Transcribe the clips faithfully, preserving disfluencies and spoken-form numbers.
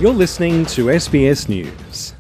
You're listening to S B S News.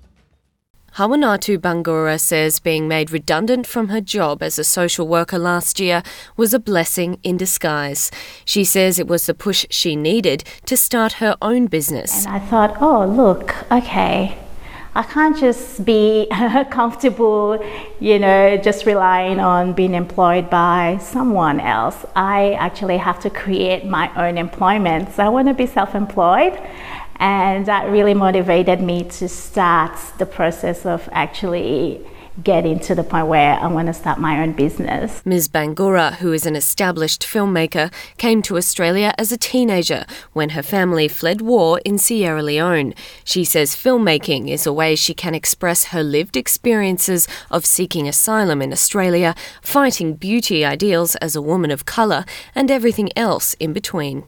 Hawinatu Bangura says being made redundant from her job as a social worker last year was a blessing in disguise. She says it was the push she needed to start her own business. And I thought, oh, look, okay, I can't just be comfortable, you know, just relying on being employed by someone else. I actually have to create my own employment. So I want to be self-employed. And that really motivated me to start the process of actually getting to the point where I want to start my own business. Miz Bangura, who is an established filmmaker, came to Australia as a teenager when her family fled war in Sierra Leone. She says filmmaking is a way she can express her lived experiences of seeking asylum in Australia, fighting beauty ideals as a woman of colour, and everything else in between.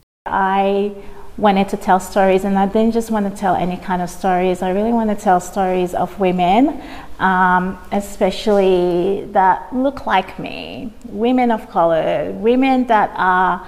I wanted to tell stories, and I didn't just want to tell any kind of stories. I really want to tell stories of women, um, especially that look like me, women of color, women that are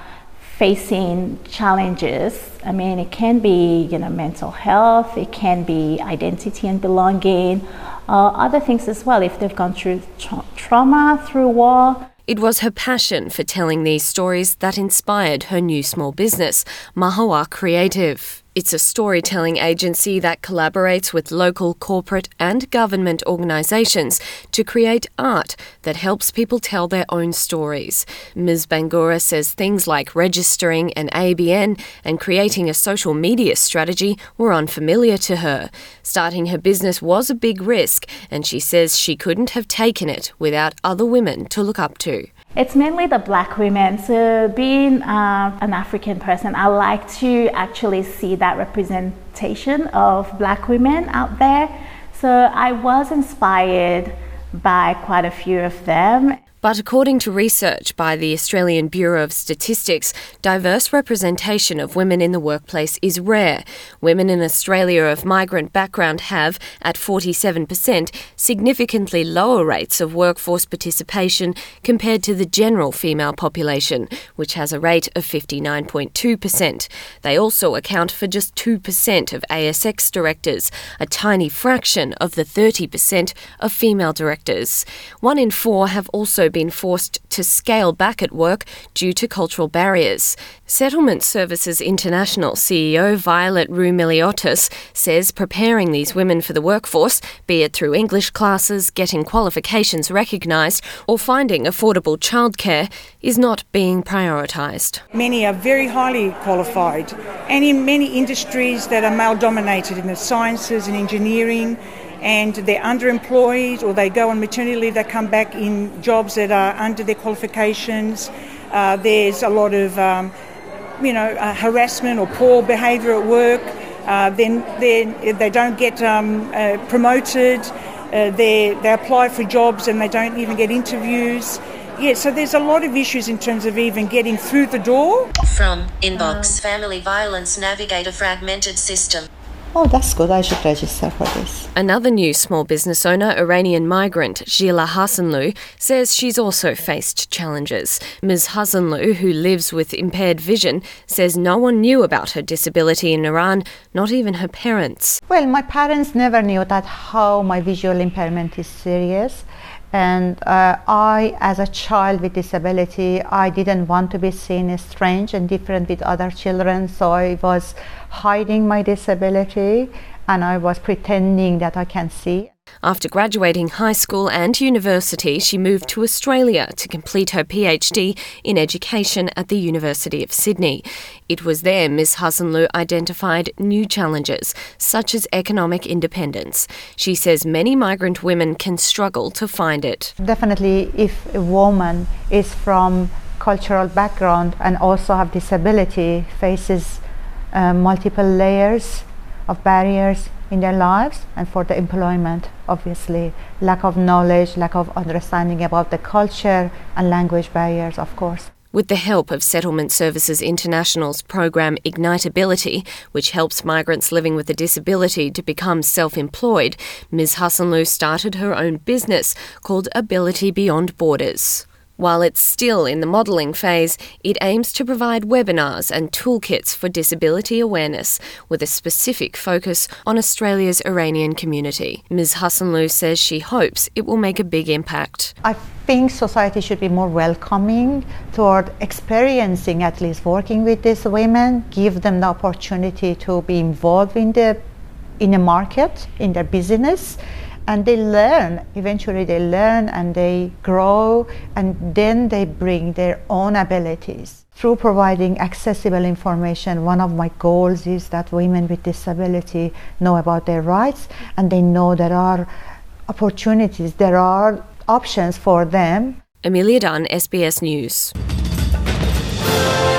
facing challenges. I mean, it can be, you know, mental health, it can be identity and belonging, uh, other things as well, if they've gone through tra- trauma, through war. It was her passion for telling these stories that inspired her new small business, Mahawa Creative. It's a storytelling agency that collaborates with local corporate and government organisations to create art that helps people tell their own stories. Miz Bangura says things like registering an A B N and creating a social media strategy were unfamiliar to her. Starting her business was a big risk, and she says she couldn't have taken it without other women to look up to. It's mainly the black women. So being uh, an African person, I like to actually see that representation of black women out there. So I was inspired by quite a few of them. But according to research by the Australian Bureau of Statistics, diverse representation of women in the workplace is rare. Women in Australia of migrant background have, at forty-seven percent, significantly lower rates of workforce participation compared to the general female population, which has a rate of fifty-nine point two percent. They also account for just two percent of A S X directors, a tiny fraction of the thirty percent of female directors. One in four have also been forced to scale back at work due to cultural barriers. Settlement Services International C E O Violet Roumeliotis says preparing these women for the workforce, be it through English classes, getting qualifications recognised, or finding affordable childcare, is not being prioritised. Many are very highly qualified, and in many industries that are male-dominated in the sciences and engineering, and they're underemployed or they go on maternity leave, they come back in jobs that are under their qualifications. Uh, there's a lot of, um, you know, uh, harassment or poor behaviour at work. Uh, then they don't get um, uh, promoted. Uh, they they apply for jobs and they don't even get interviews. Yeah, so there's a lot of issues in terms of even getting through the door. From Inbox, Family Violence Navigator Fragmented System. Oh, that's good. I should register for this. Another new small business owner, Iranian migrant Gila Hasanlu, says she's also faced challenges. Miz Hasanlu, who lives with impaired vision, says no one knew about her disability in Iran, not even her parents. Well, my parents never knew that how my visual impairment is serious. And uh, I, as a child with disability, I didn't want to be seen as strange and different with other children, so I was hiding my disability and I was pretending that I can see. After graduating high school and university, she moved to Australia to complete her PhD in education at the University of Sydney. It was there Miz Hasanlu identified new challenges, such as economic independence. She says many migrant women can struggle to find it. Definitely, if a woman is from cultural background and also have disability, faces uh, multiple layers of barriers in their lives, and for the employment, obviously, lack of knowledge, lack of understanding about the culture and language barriers, of course. With the help of Settlement Services International's program Ignitability, which helps migrants living with a disability to become self-employed, Miz Hasanlu started her own business called Ability Beyond Borders. While it's still in the modelling phase, it aims to provide webinars and toolkits for disability awareness, with a specific focus on Australia's Iranian community. Miz Hassanloo says she hopes it will make a big impact. I think society should be more welcoming toward experiencing, at least working with these women, give them the opportunity to be involved in the in a market, in their business, and they learn. Eventually they learn and they grow, and then they bring their own abilities. Through providing accessible information, one of my goals is that women with disability know about their rights, and they know there are opportunities, there are options for them. Amelia Dunn, S B S News.